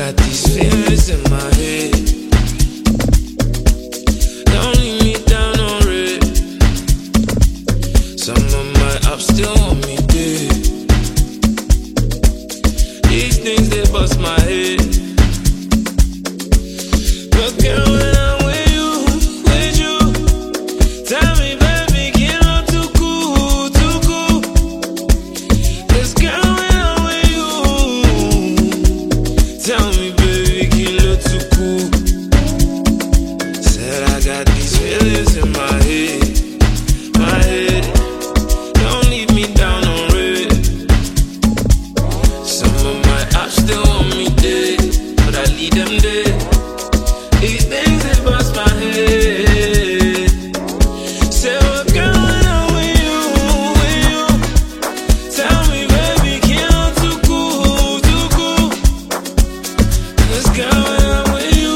got these feelings in my head. Don't leave me down on red. Some of my ups still want me dead. These things, they bust my head. But girl, when I'm with you, tell me, baby, can I too cool, too cool? 'Cause girl, when I'm with you, tell me, baby, can I too cool? Said I got these feelings in my head, my head. Don't leave me down on red. Some of my ops still want me dead, but I leave them dead. These things, they bust my head. Say, well, girl, when I'm with you, tell me, baby, can I too cool, too cool? 'Cause girl, when I'm with you,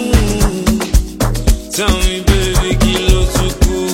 tell me, baby, can I too cool?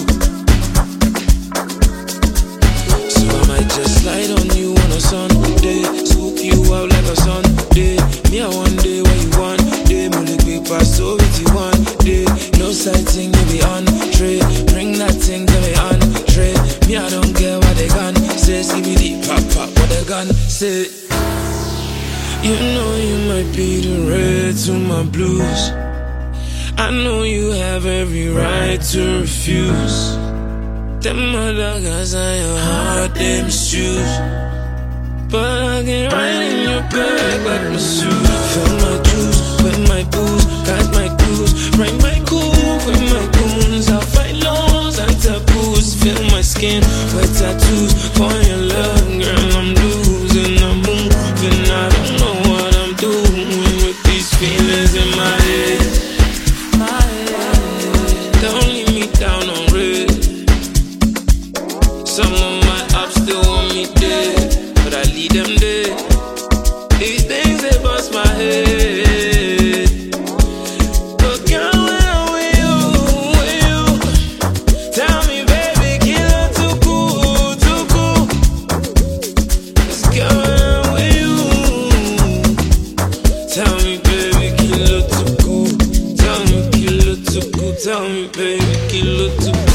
So I might just slide on you on a Sunday, scoop you out like a Sunday. Me, I one day where you want day, mullet paper, so with you one day. No sighting, you be on tray. Bring that thing to me on tray. Me, I don't care what they gun say. CBD, pop, pop, what they gun say. You know you might be the red to my blues. I know you have every right to refuse. Them other guys on your heart, they misuse. But I get right in your bag like my suit. Fill my juice with my booze, got my cruise, bring my cool with my goons. I'll fight laws and taboos. Fill my skin with tattoos. For your love, girl, I'm losing. I'm moving, I don't know what I'm doing with these feelings in my head. Don't leave me down on red. Some of my ops still want me dead, but I leave them dead. These things, they bust my head. But girl, when I'm with you, tell me, baby, can I too cool, too cool? 'Cause girl, when I'm with you, tell me, baby, can I too cool? Tell me, can I too cool? Tell me, baby, can I too cool?